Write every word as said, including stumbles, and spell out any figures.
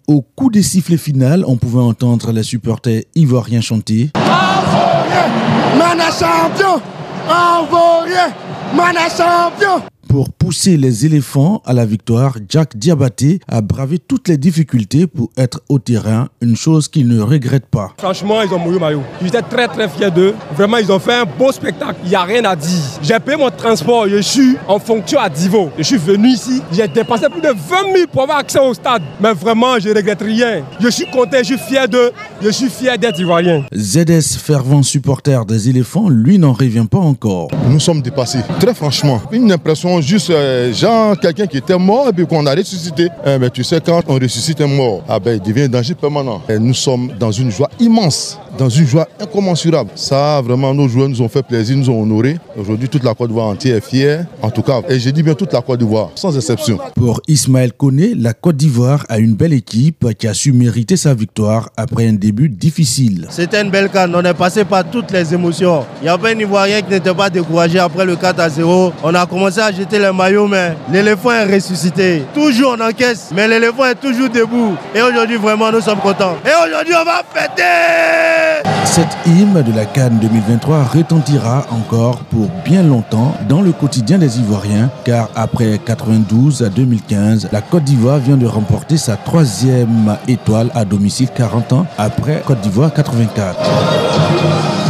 Au coup des sifflets final, on pouvait entendre les supporters ivoiriens chanter Envoyez, Mana champion, envoyez, Mana champion. Pour pousser les éléphants à la victoire, Jack Diabaté a bravé toutes les difficultés pour être au terrain, une chose qu'il ne regrette pas. Franchement, ils ont mouillé maillot. J'étais très très fier d'eux. Vraiment, ils ont fait un beau spectacle. Il n'y a rien à dire. J'ai payé mon transport. Je suis en fonction à Divo. Je suis venu ici. J'ai dépensé plus de vingt mille pour avoir accès au stade. Mais vraiment, je ne regrette rien. Je suis content, je suis fier d'eux. Je suis fier d'être ivoirien. Z S, fervent supporter des éléphants, lui n'en revient pas encore. Nous sommes dépassés. Très franchement, une impression juste euh, genre quelqu'un qui était mort et puis qu'on a ressuscité. Eh ben, tu sais, quand on ressuscite un mort, ah ben, il devient un danger permanent. Et nous sommes dans une joie immense, dans une joie incommensurable. Ça, vraiment, nos joueurs nous ont fait plaisir, nous ont honorés. Aujourd'hui, toute la Côte d'Ivoire entière est fière. En tout cas, et je dis bien toute la Côte d'Ivoire, sans exception. Pour Ismaël Koné, la Côte d'Ivoire a une belle équipe qui a su mériter sa victoire après un début difficile. C'était une belle canne, on est passé par toutes les émotions. Il n'y a pas un Ivoirien qui n'était pas découragé après le quatre à zéro. On a commencé à jeter les maillots, mais l'éléphant est ressuscité. Toujours on encaisse, mais l'éléphant est toujours debout. Et aujourd'hui, vraiment, nous sommes contents. Et aujourd'hui, on va fêter! Cette hymne de la CAN deux mille vingt-trois retentira encore pour bien longtemps dans le quotidien des Ivoiriens, car après quatre-vingt-douze à deux mille quinze, la Côte d'Ivoire vient de remporter sa troisième étoile à domicile quarante ans après Côte d'Ivoire quatre-vingt-quatre.